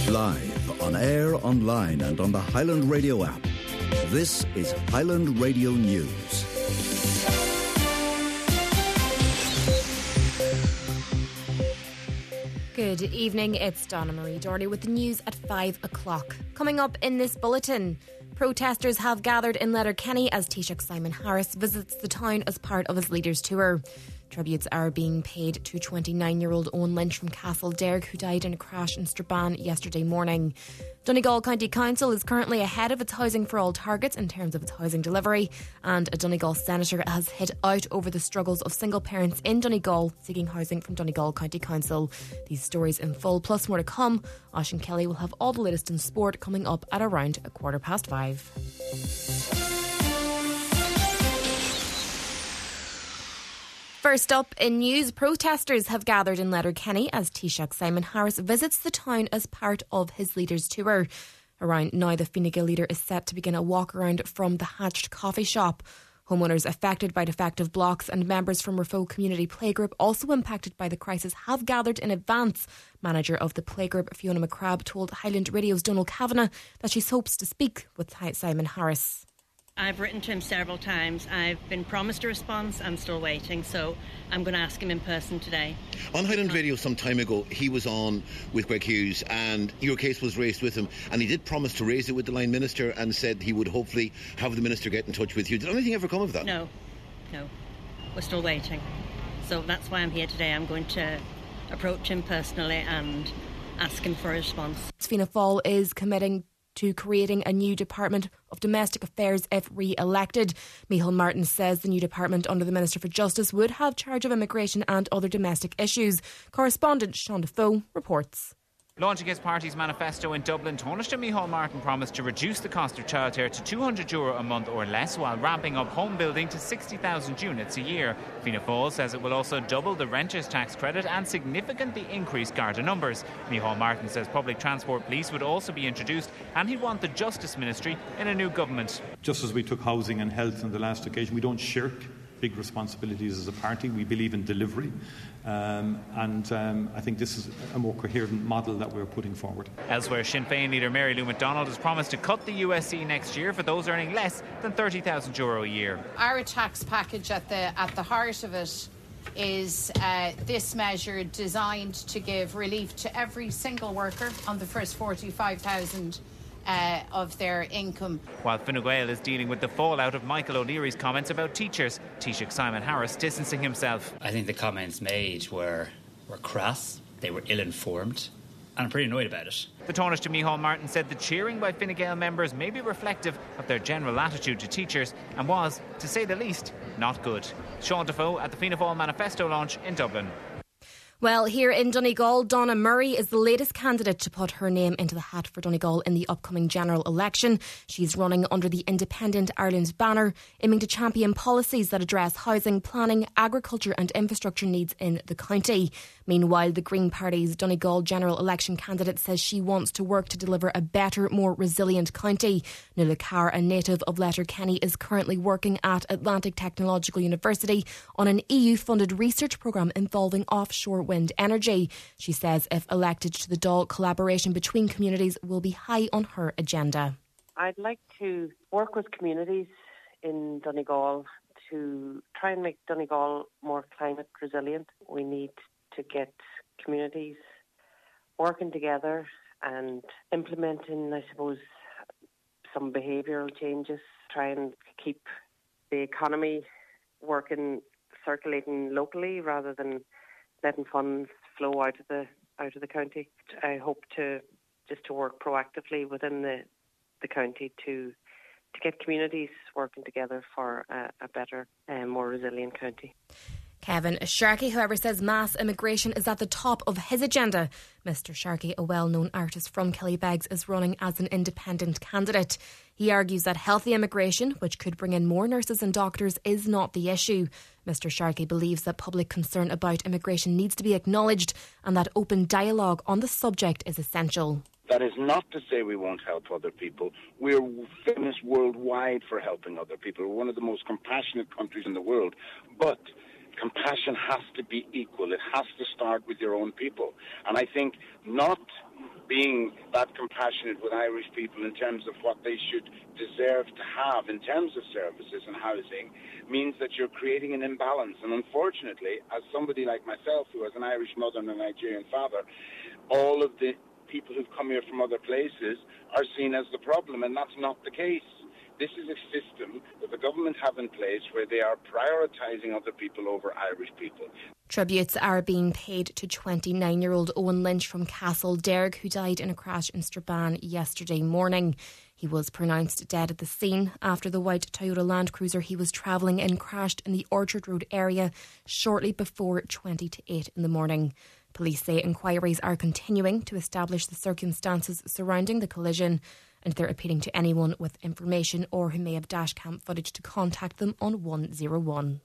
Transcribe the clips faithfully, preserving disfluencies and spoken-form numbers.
Live, on air, online and on the Highland Radio app. This is Highland Radio News. Good evening, it's Donna Marie Doherty with the news at five o'clock. Coming up in this bulletin, protesters have gathered in Letterkenny as Taoiseach Simon Harris visits the town as part of his Leaders' Tour. Tributes are being paid to twenty-nine-year-old Owen Lynch from Castle Derg, who died in a crash in Strabane yesterday morning. Donegal County Council is currently ahead of its Housing for All targets in terms of its housing delivery, and a Donegal senator has hit out over the struggles of single parents in Donegal seeking housing from Donegal County Council. These stories in full, plus more to come. Oisín Kelly will have all the latest in sport coming up at around a quarter past five. First up in news, protesters have gathered in Letterkenny as Taoiseach Simon Harris visits the town as part of his Leaders' Tour. Around now, the Fine Gael leader is set to begin a walk around from the Hatched coffee shop. Homeowners affected by defective blocks and members from Raphoe Community Playgroup also impacted by the crisis have gathered in advance. Manager of the playgroup, Fiona McCrabb, told Highland Radio's Donal Kavanagh that she hopes to speak with Simon Harris. I've written to him several times. I've been promised a response. I'm still waiting, so I'm going to ask him in person today. On Highland Radio some time ago, he was on with Greg Hughes and your case was raised with him, and he did promise to raise it with the line minister and said he would hopefully have the minister get in touch with you. Did anything ever come of that? No, no. We're still waiting. So that's why I'm here today. I'm going to approach him personally and ask him for a response. Fianna Fáil is committing to creating a new Department of Domestic Affairs if re-elected. Micheál Martin says the new department under the Minister for Justice would have charge of immigration and other domestic issues. Correspondent Sean Defoe reports. Launching his party's manifesto in Dublin, Taoiseach Micheál Martin promised to reduce the cost of childcare to two hundred euro a month or less while ramping up home building to sixty thousand units a year. Fianna Fáil says it will also double the renters' tax credit and significantly increase Garda numbers. Micheál Martin says public transport police would also be introduced, and he'd want the Justice Ministry in a new government. Just as we took housing and health on the last occasion, we don't shirk big responsibilities as a party. We believe in delivery, um, and um, I think this is a more coherent model that we're putting forward. Elsewhere, Sinn Féin leader Mary Lou McDonald has promised to cut the U S C next year for those earning less than thirty thousand euro a year. Our tax package at the at the heart of it is uh, this measure designed to give relief to every single worker on the first forty-five thousand Uh, of their income. While Fine Gael is dealing with the fallout of Michael O'Leary's comments about teachers, Taoiseach Simon Harris distancing himself. I think the comments made were, were crass, they were ill-informed, and I'm pretty annoyed about it. The Taoiseach Micheál Martin said the cheering by Fine Gael members may be reflective of their general attitude to teachers and was, to say the least, not good. Sean Defoe at the Fianna Fáil manifesto launch in Dublin. Well, here in Donegal, Donna Murray is the latest candidate to put her name into the hat for Donegal in the upcoming general election. She's running under the Independent Ireland banner, aiming to champion policies that address housing, planning, agriculture and infrastructure needs in the county. Meanwhile, the Green Party's Donegal general election candidate says she wants to work to deliver a better, more resilient county. Nuala Carr, a native of Letterkenny, is currently working at Atlantic Technological University on an E U-funded research programme involving offshore wind energy. She says if elected to the Dáil, collaboration between communities will be high on her agenda. I'd like to work with communities in Donegal to try and make Donegal more climate resilient. We need to get communities working together and implementing, I suppose, some behavioural changes, try and keep the economy working, circulating locally rather than letting funds flow out of the out of the county. I hope to just to work proactively within the the county to to get communities working together for a, a better and more resilient county. Kevin Sharkey, however, says mass immigration is at the top of his agenda. Mister Sharkey, a well-known artist from Killybegs, is running as an independent candidate. He argues that healthy immigration, which could bring in more nurses and doctors, is not the issue. Mister Sharkey believes that public concern about immigration needs to be acknowledged and that open dialogue on the subject is essential. That is not to say we won't help other people. We're famous worldwide for helping other people. We're one of the most compassionate countries in the world. But compassion has to be equal. It has to start with your own people. And I think not being that compassionate with Irish people in terms of what they should deserve to have in terms of services and housing means that you're creating an imbalance. And unfortunately, as somebody like myself who has an Irish mother and a Nigerian father, all of the people who've come here from other places are seen as the problem, and that's not the case. This is a system that the government have in place where they are prioritising other people over Irish people. Tributes are being paid to twenty-nine-year-old Owen Lynch from Castle Derg, who died in a crash in Strabane yesterday morning. He was pronounced dead at the scene after the white Toyota Land Cruiser he was travelling in crashed in the Orchard Road area shortly before twenty to eight in the morning. Police say inquiries are continuing to establish the circumstances surrounding the collision, and they're appealing to anyone with information or who may have dashcam footage to contact them on one oh one.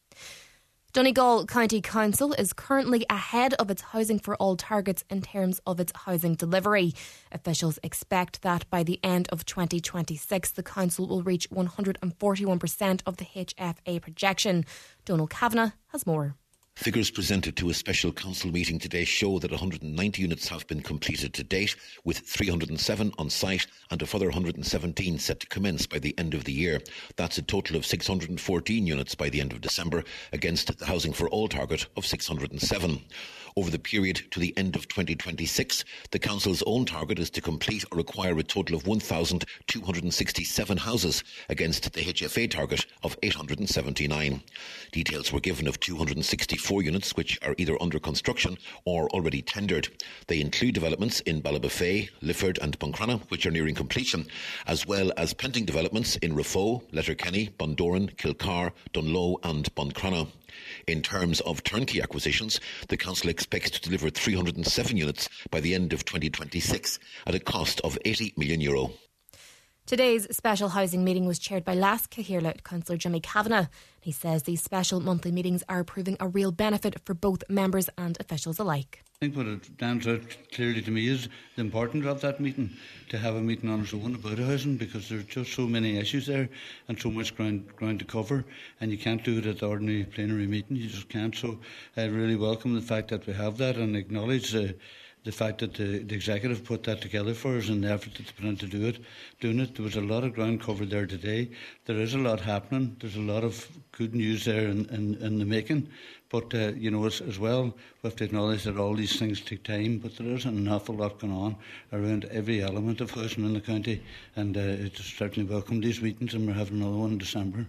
Donegal County Council is currently ahead of its Housing for All targets in terms of its housing delivery. Officials expect that by the end of twenty twenty-six, the council will reach one hundred forty-one percent of the H F A projection. Donal Kavanagh has more. Figures presented to a special council meeting today show that one hundred ninety units have been completed to date, with three hundred seven on site and a further one hundred seventeen set to commence by the end of the year. That's a total of six hundred fourteen units by the end of December, against the Housing for All target of six hundred seven. Over the period to the end of twenty twenty-six, the Council's own target is to complete or acquire a total of one thousand two hundred sixty-seven houses, against the H F A target of eight hundred seventy-nine. Details were given of two hundred sixty-four units which are either under construction or already tendered. They include developments in Ballybofey, Lifford and Buncrana, which are nearing completion, as well as pending developments in Rafo, Letterkenny, Bundoran, Kilcar, Dunloe and Buncrana. In terms of turnkey acquisitions, the Council expects to deliver three hundred seven units by the end of twenty twenty-six at a cost of eighty million euro. Today's special housing meeting was chaired by Las Cahirla Councillor Jimmy Kavanagh. He says these special monthly meetings are proving a real benefit for both members and officials alike. I think what it stands out clearly to me is the importance of that meeting, to have a meeting on its own about housing, because there's just so many issues there and so much ground, ground to cover, and you can't do it at the ordinary plenary meeting, you just can't. So I really welcome the fact that we have that and acknowledge the the fact that the, the executive put that together for us and the effort that they put in to do it, doing it. There was a lot of ground covered there today. There is a lot happening. There's a lot of good news there in, in, in the making. But, uh, you know, as, as well, we have to acknowledge that all these things take time, but there is an awful lot going on around every element of housing in the county. And uh, it's certainly welcome these meetings, and we're having another one in December.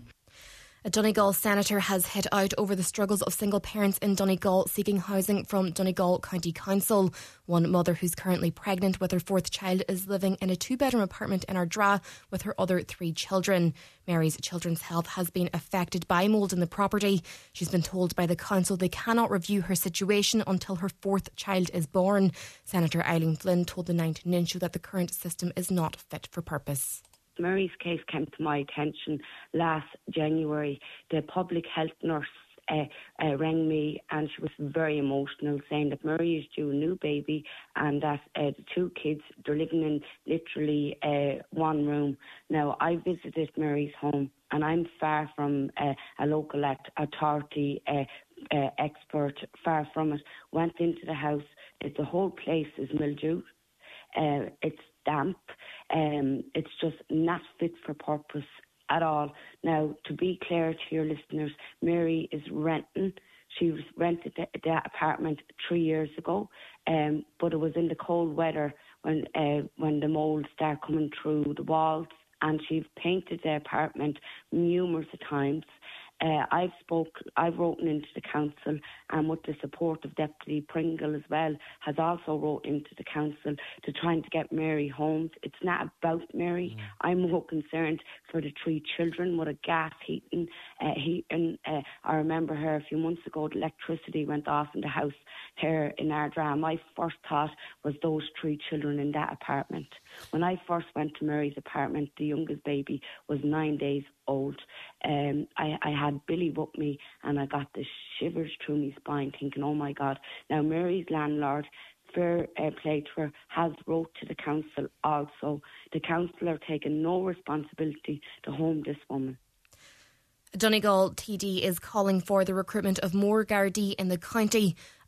A Donegal senator has hit out over the struggles of single parents in Donegal seeking housing from Donegal County Council. One mother who's currently pregnant with her fourth child is living in a two-bedroom apartment in Ardra with her other three children. Mary's children's health has been affected by mould in the property. She's been told by the council they cannot review her situation until her fourth child is born. Senator Eileen Flynn told the Nine to Ninch that the current system is not fit for purpose. Mary's case came to my attention last January. The public health nurse uh, uh, rang me, and she was very emotional, saying that Mary is due a new baby and that uh, the two kids, they're living in literally uh, one room. Now, I visited Mary's home, and I'm far from uh, a local act- authority uh, uh, expert, far from it. Went into the house. It, the whole place is mildewed. Uh, it's damp. Um, it's just not fit for purpose at all. Now, to be clear to your listeners, Mary is renting. She was rented the, that apartment three years ago, um, but it was in the cold weather when uh, when the mould started coming through the walls, and she's painted the apartment numerous times. Uh, I've spoke, I've written into the council, and with the support of Deputy Pringle as well, has also wrote into the council to trying to get Mary homes. It's not about Mary. Mm. I'm more concerned for the three children with a gas heating. Uh, heating. Uh, I remember her a few months ago, the electricity went off in the house here in Ardra. My first thought was those three children in that apartment. When I first went to Mary's apartment, the youngest baby was nine days old. Um, I, I had Billy with me, and I got the shivers through my spine thinking, oh my God. Now Mary's landlord, fair uh, play to her, has wrote to the council also. The council are taking no responsibility to home this woman. Donegal T D is calling for the recruitment of more Gardaí in the county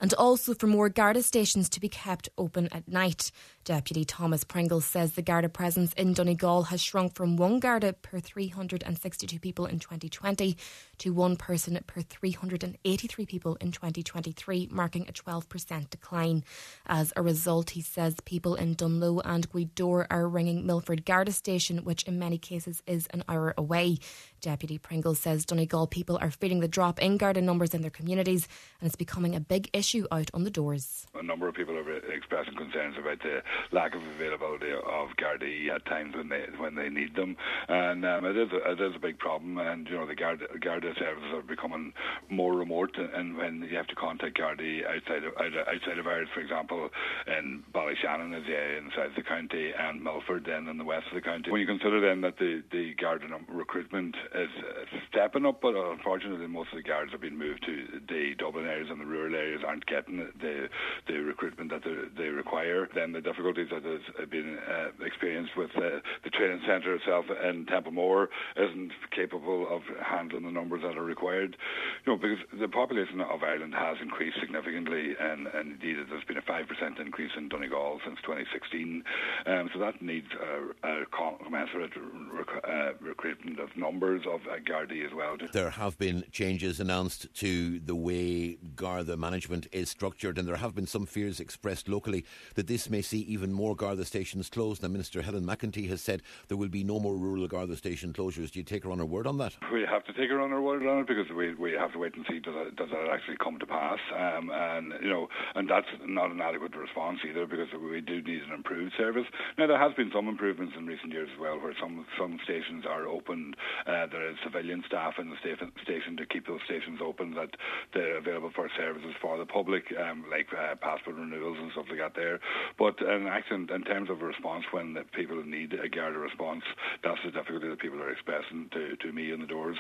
and also for more Garda stations to be kept open at night. Deputy Thomas Pringle says the Garda presence in Donegal has shrunk from one Garda per three hundred sixty-two people in twenty twenty to one person per three hundred eighty-three people in twenty twenty-three, marking a twelve percent decline. As a result, he says people in Dunloe and Gweedore are ringing Milford Garda station, which in many cases is an hour away. Deputy Pringle says Donegal people are feeling the drop in Garda numbers in their communities, and it's becoming a big issue out on the doors. A number of people are expressing concerns about the lack of availability of Gardaí at times when they when they need them, and um, it is a, it is a big problem. And you know the Garda, Garda services are becoming more remote, and when you have to contact Gardaí outside of outside of Ireland, for example, in Ballyshannon is yeah, in the south of the county, and Milford then in the west of the county. When you consider then that the the Garda recruitment is stepping up, but unfortunately most of the Guards have been moved to the Dublin areas, and the rural areas aren't getting the the recruitment that they require. Then the difficulties that has been uh, experienced with uh, the training centre itself in Templemore isn't capable of handling the numbers that are required. You know, because the population of Ireland has increased significantly, and, and indeed there's been a five percent increase in Donegal since twenty sixteen. Um, so that needs a, a commensurate rec- uh, recruitment of numbers of uh, Gardaí as well. There have been changes announced to the way Garda management is structured, and there have been some fears expressed locally that this may see even more Garda stations closed. Now, Minister Helen McEntee has said there will be no more rural Garda station closures. Do you take her on her word on that? We have to take her on her word on it, because we we have to wait and see does that, does that actually come to pass. Um, and you know, and that's not an adequate response either, because we do need an improved service. Now, there has been some improvements in recent years as well, where some some stations are opened. Uh, there is civilian staff in the station, station to keep those stations open, that they're available for services for the public, um, like uh, passport renewals and stuff like that there. But in, action, in terms of a response, when the people need a Garda response, that's the difficulty that people are expressing to, to me in the doors.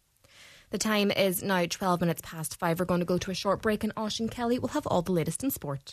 The time is now twelve minutes past five. We're going to go to a short break, and Oisín Kelly will have all the latest in sport.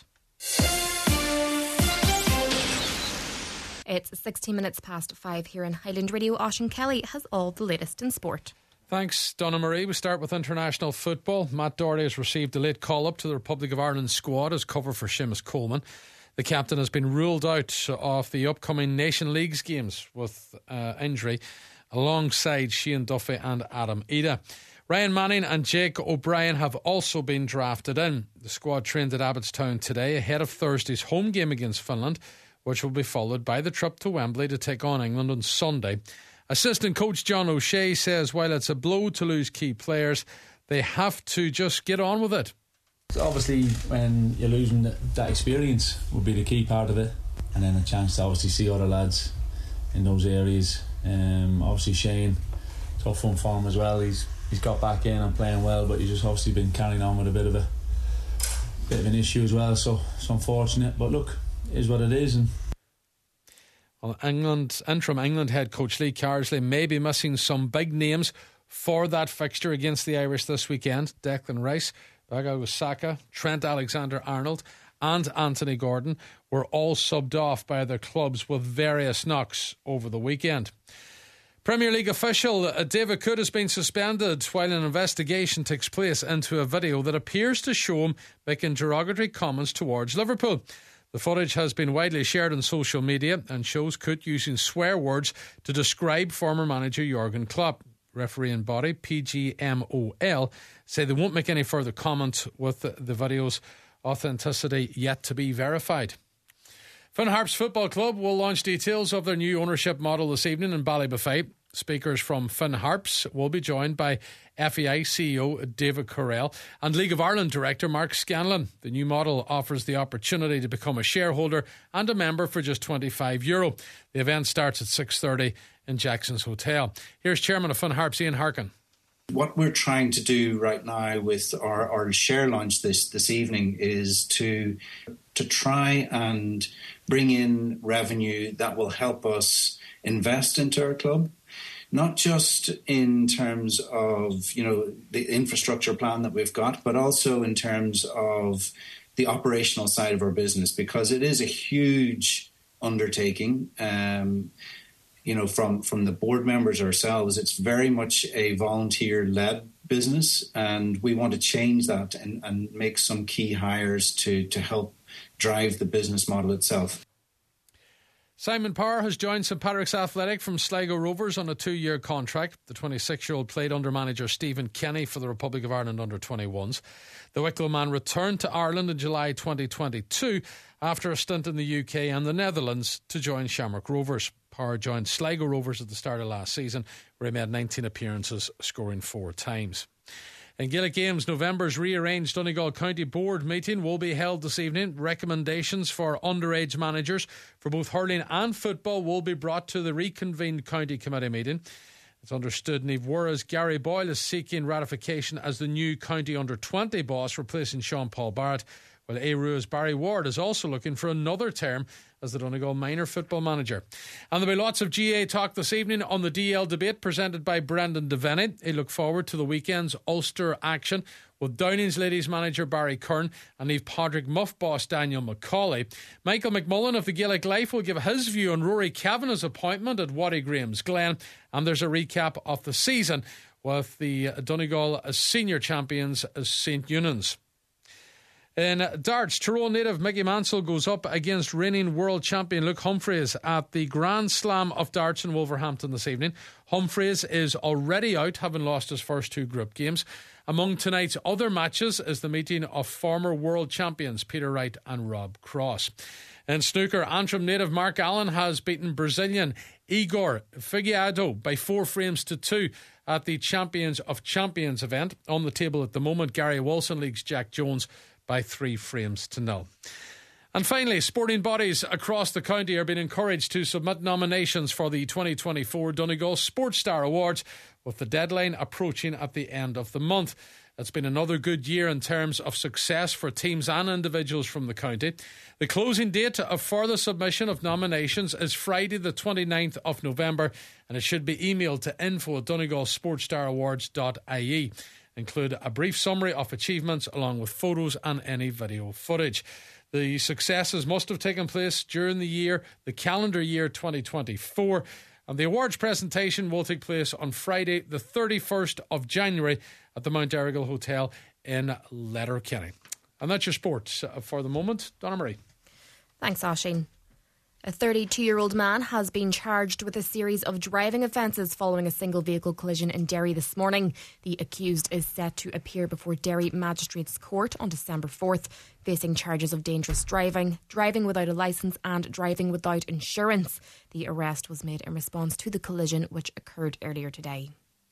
It's sixteen minutes past five here in Highland Radio. Oisín Kelly has all the latest in sport. Thanks, Donna Marie. We start with international football. Matt Doherty has received a late call-up to the Republic of Ireland squad as cover for Seamus Coleman. The captain has been ruled out of the upcoming Nation Leagues games with uh, injury, alongside Shane Duffy and Adam Ida. Ryan Manning and Jake O'Brien have also been drafted in. The squad trained at Abbottstown today ahead of Thursday's home game against Finland, which will be followed by the trip to Wembley to take on England on Sunday. Assistant coach John O'Shea says while it's a blow to lose key players, they have to just get on with it. So obviously, when you're losing that experience will be the key part of it, and then a chance to obviously see other lads in those areas. Um, obviously Shane, tough on form as well. He's he's got back in and playing well, but he's just obviously been carrying on with a bit of a bit of an issue as well. So it's unfortunate, but look, it is what it is. And well, England interim England head coach Lee Carsley may be missing some big names for that fixture against the Irish this weekend. Declan Rice, Bukayo Saka, Trent Alexander-Arnold and Anthony Gordon were all subbed off by their clubs with various knocks over the weekend. Premier League official David Cook has been suspended while an investigation takes place into a video that appears to show him making derogatory comments towards Liverpool. The footage has been widely shared on social media and shows Cook using swear words to describe former manager Jurgen Klopp. Refereeing body P G M O L say they won't make any further comment, with the, the video's authenticity yet to be verified. Finn Harps Football Club will launch details of their new ownership model this evening in Ballybuffet. Speakers from Finn Harps will be joined by F A I C E O David Correll and League of Ireland Director Mark Scanlon. The new model offers the opportunity to become a shareholder and a member for just twenty-five euro. The event starts at six thirty in Jackson's Hotel. Here's Chairman of Finn Harps, Ian Harkin. What we're trying to do right now with our, our share launch this, this evening is to to try and bring in revenue that will help us invest into our club. Not just in terms of, you know, the infrastructure plan that we've got, but also in terms of the operational side of our business, because it is a huge undertaking. Um, you know, from, from the board members ourselves, it's very much a volunteer-led business, and we want to change that and, and make some key hires to, to help drive the business model itself. Simon Power has joined St Patrick's Athletic from Sligo Rovers on a two-year contract. The twenty-six-year-old played under manager Stephen Kenny for the Republic of Ireland under twenty-ones. The Wicklow man returned to Ireland in July twenty twenty-two after a stint in the U K and the Netherlands to join Shamrock Rovers. Power joined Sligo Rovers at the start of last season, where he made nineteen appearances, scoring four times. In Gaelic Games, November's rearranged Donegal County Board meeting will be held this evening. Recommendations for underage managers for both hurling and football will be brought to the reconvened county committee meeting. It's understood Niamh Worra's Gary Boyle is seeking ratification as the new county under twenty boss, replacing Sean Paul Barrett, while A R U's Barry Ward is also looking for another term as the Donegal minor football manager. And there'll be lots of G A A talk this evening on the D L debate presented by Brendan Devaney. He look forward to the weekend's Ulster action with Downing's ladies manager Barry Kern and Niamh Padraig Muff boss Daniel McCauley. Michael McMullen of the Gaelic Life will give his view on Rory Kavanagh's appointment at Waddy Graham's Glen, and there's a recap of the season with the Donegal senior champions Saint Eunan's. In darts, Tyrone native Mickey Mansell goes up against reigning world champion Luke Humphreys at the Grand Slam of Darts in Wolverhampton this evening. Humphreys is already out, having lost his first two group games. Among tonight's other matches is the meeting of former world champions Peter Wright and Rob Cross. In snooker, Antrim native Mark Allen has beaten Brazilian Igor Figueiredo by four frames to two at the Champions of Champions event. On the table at the moment, Gary Wilson leads Jack Jones by three frames to nil. And finally, sporting bodies across the county are being encouraged to submit nominations for the twenty twenty-four Donegal Sports Star Awards, with the deadline approaching at the end of the month. It's been another good year in terms of success for teams and individuals from the county. The closing date for the submission of nominations is Friday the twenty-ninth of November, and it should be emailed to info at donegal sports star awards dot I E. Include a brief summary of achievements along with photos and any video footage. The successes must have taken place during the year, the calendar year twenty twenty-four, and the awards presentation will take place on Friday the thirty-first of January at the Mount Errigal Hotel in Letterkenny. And that's your sports for the moment. Donna Marie. Thanks, Oisín. A thirty-two-year-old man has been charged with a series of driving offences following a single vehicle collision in Derry this morning. The accused is set to appear before Derry Magistrates Court on December fourth, facing charges of dangerous driving, driving without a licence and driving without insurance. The arrest was made in response to the collision which occurred earlier today.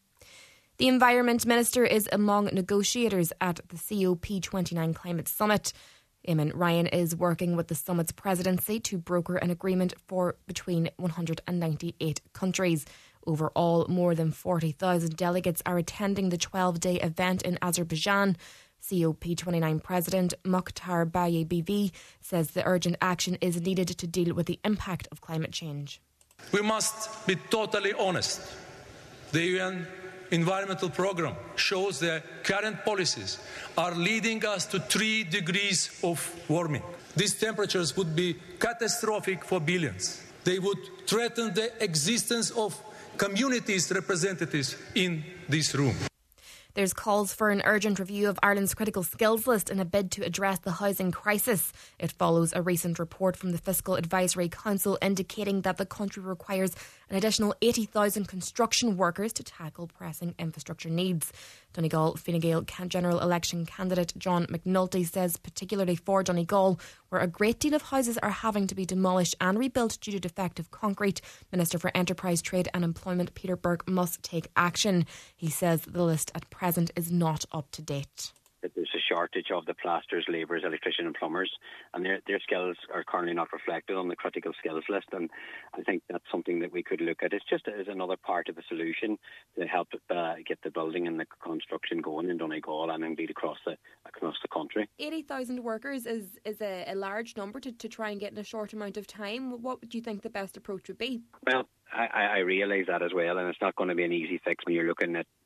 The Environment Minister is among negotiators at the C O P twenty-nine Climate Summit. Eamon Ryan is working with the summit's presidency to broker an agreement for between one hundred ninety-eight countries. Overall, more than forty thousand delegates are attending the twelve-day event in Azerbaijan. C O P twenty-nine President Mukhtar Baye Bibi says the urgent action is needed to deal with the impact of climate change. We must be totally honest. The U N Environmental Programme shows that current policies are leading us to three degrees of warming. These temperatures would be catastrophic for billions. They would threaten the existence of communities' representatives in this room. There's calls for an urgent review of Ireland's critical skills list in a bid to address the housing crisis. It follows a recent report from the Fiscal Advisory Council indicating that the country requires an additional eighty thousand construction workers to tackle pressing infrastructure needs. Donegal Fine Gael general election candidate John McNulty says particularly for Donegal, where a great deal of houses are having to be demolished and rebuilt due to defective concrete, Minister for Enterprise, Trade and Employment Peter Burke must take action. He says the list at present is not up to date. There's a shortage of the plasters, labourers, electricians and plumbers, and their their skills are currently not reflected on the critical skills list, and I think that's something that we could look at. It's just as another part of the solution to help uh, get the building and the construction going in Donegal and indeed across the across the country. eighty thousand workers is, is a, a large number to, to try and get in a short amount of time. What do you think the best approach would be? Well, I, I realise that as well, and it's not going to be an easy fix when you're looking at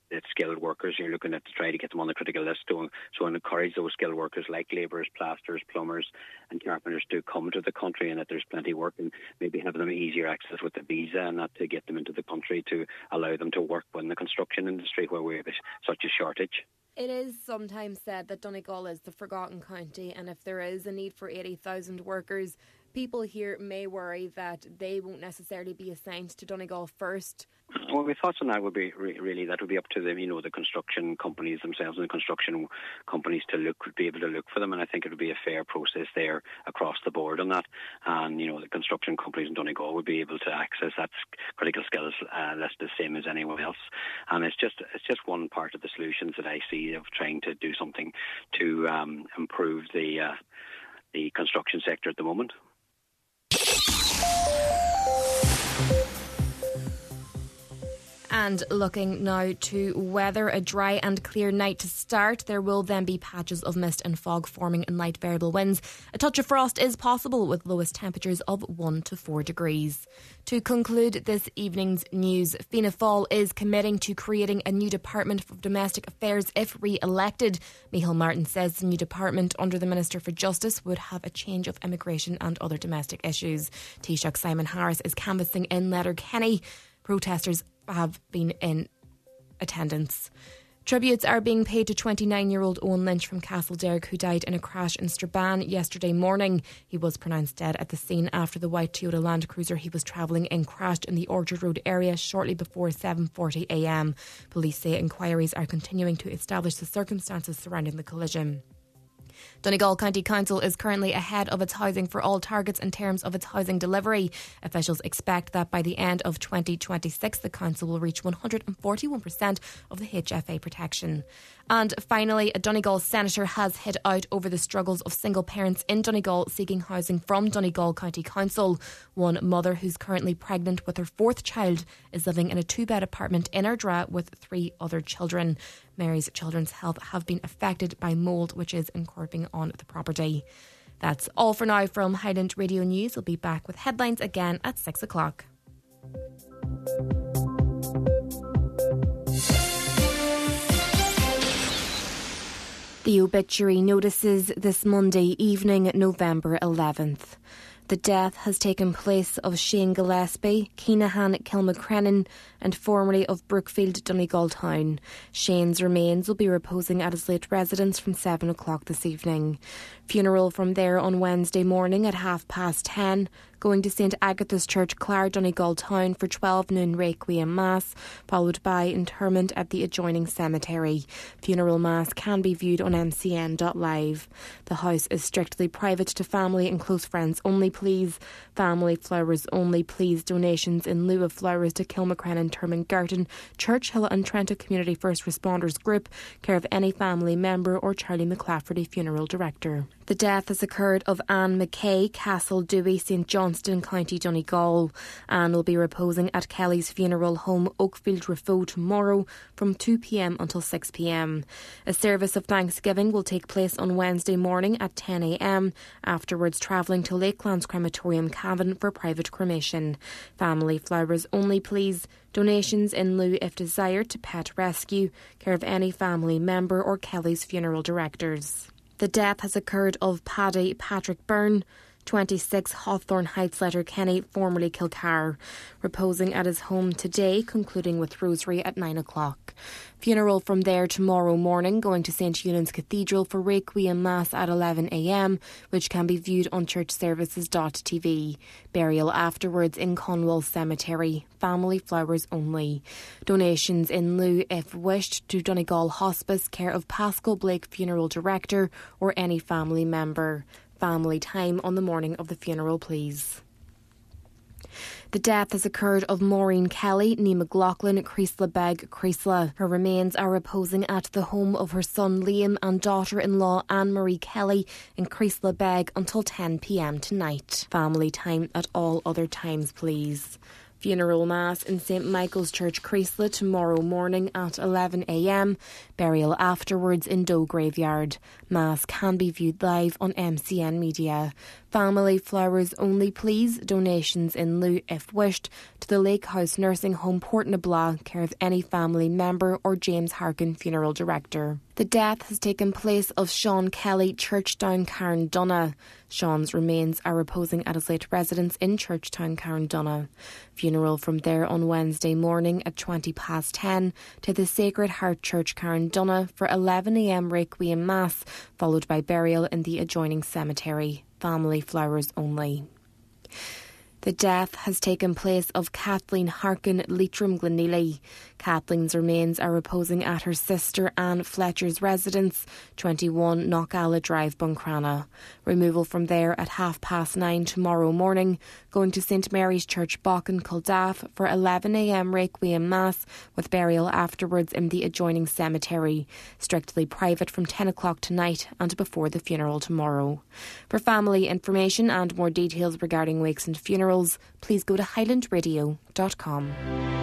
the skilled workers. You're looking at to try to get them on the critical list, to, so encourage those skilled workers like labourers, plasterers, plumbers and carpenters to come to the country, and that there's plenty of work, and maybe have them easier access with the visa, and not to get them into the country to allow them to work in the construction industry where we have such a shortage. It is sometimes said that Donegal is the forgotten county, and if there is a need for eighty thousand workers, people here may worry that they won't necessarily be assigned to Donegal first. Well, my thoughts on that would be re- really that would be up to the you know the construction companies themselves and the construction companies to look be able to look for them, and I think it would be a fair process there across the board on that. And you know the construction companies in Donegal would be able to access that critical skills uh, list the same as anyone else. And it's just it's just one part of the solutions that I see of trying to do something to um, improve the uh, the construction sector at the moment. And looking now to weather, a dry and clear night to start. There will then be patches of mist and fog forming and light variable winds. A touch of frost is possible with lowest temperatures of one to four degrees. To conclude this evening's news, Fianna Fáil is committing to creating a new Department for Domestic Affairs if re-elected. Micheál Martin says the new department under the Minister for Justice would have a change of immigration and other domestic issues. Taoiseach Simon Harris is canvassing in Letterkenny. Protesters have been in attendance. Tributes are being paid to twenty-nine-year-old Owen Lynch from Castlederg, who died in a crash in Strabane yesterday morning. He was pronounced dead at the scene after the white Toyota Land Cruiser he was travelling in crashed in the Orchard Road area shortly before seven forty a m. Police say inquiries are continuing to establish the circumstances surrounding the collision. Donegal County Council is currently ahead of its Housing for All targets in terms of its housing delivery. Officials expect that by the end of twenty twenty-six, the council will reach one hundred forty-one percent of the H F A protection. And finally, a Donegal senator has hit out over the struggles of single parents in Donegal seeking housing from Donegal County Council. One mother who's currently pregnant with her fourth child is living in a two-bed apartment in Ardra with three other children. Mary's children's health have been affected by mould, which is encroaching on the property. That's all for now from Highland Radio News. We'll be back with headlines again at six o'clock. The obituary notices this Monday evening, November eleventh. The death has taken place of Shane Gillespie, Keenahan Kilmacrennan and formerly of Brookfield, Donegal Town. Shane's remains will be reposing at his late residence from seven o'clock this evening. Funeral from there on Wednesday morning at half past ten, going to St Agatha's Church, Clare, Donegal Town for twelve noon Requiem Mass, followed by interment at the adjoining cemetery. Funeral Mass can be viewed on m c n dot live. The house is strictly private to family and close friends only, please. Family flowers only, please. Donations in lieu of flowers to Kilmacrennan, Termingurton, Churchill and Trento Community First Responders Group, care of any family member or Charlie McClafferty Funeral Director. The death has occurred of Anne McKay, Castle Dewey, St Johnston, County Donegal. Anne will be reposing at Kelly's funeral home, Oakfield Rafo, tomorrow from two p m until six p m. A service of Thanksgiving will take place on Wednesday morning at ten a m, afterwards travelling to Lakelands Crematorium, Cavan for private cremation. Family flowers only, please. Donations in lieu if desired to Pet Rescue, care of any family member or Kelly's funeral directors. The death has occurred of Paddy Patrick Byrne, twenty-six Hawthorne Heights, Letterkenny, formerly Kilcar, reposing at his home today, concluding with rosary at nine o'clock. Funeral from there tomorrow morning, going to St Eunan's Cathedral for Requiem Mass at eleven a m, which can be viewed on church services dot t v. Burial afterwards in Conwell Cemetery. Family flowers only. Donations in lieu, if wished, to Donegal Hospice, care of Pascal Blake Funeral Director or any family member. Family time on the morning of the funeral, please. The death has occurred of Maureen Kelly, ní McLaughlin, Creasla Beg, Creasla. Her remains are reposing at the home of her son Liam and daughter-in-law Anne-Marie Kelly in Creasla Beg until ten p m tonight. Family time at all other times, please. Funeral Mass in St Michael's Church, Creasla, tomorrow morning at eleven a m. Burial afterwards in Doe Graveyard. Mass can be viewed live on M C N Media. Family flowers only please, donations in lieu if wished, to the Lake House Nursing Home Portnabla, care of any family member or James Harkin Funeral Director. The death has taken place of Sean Kelly, Churchtown, Carndonagh. Sean's remains are reposing at his late residence in Churchtown, Carndonagh. Funeral from there on Wednesday morning at twenty past ten to the Sacred Heart Church, Carndonagh for eleven a m Requiem Mass, followed by burial in the adjoining cemetery. Family flowers only. The death has taken place of Kathleen Harkin, Leitrim, Glenealy. Kathleen's remains are reposing at her sister Anne Fletcher's residence, twenty-one Knockalla Drive, Buncrana. Removal from there at half past nine tomorrow morning, going to St Mary's Church, Bochen, Culdaff for eleven a m Requiem Mass, with burial afterwards in the adjoining cemetery. Strictly private from ten o'clock tonight and before the funeral tomorrow. For family information and more details regarding wakes and funerals, please go to highland radio dot com.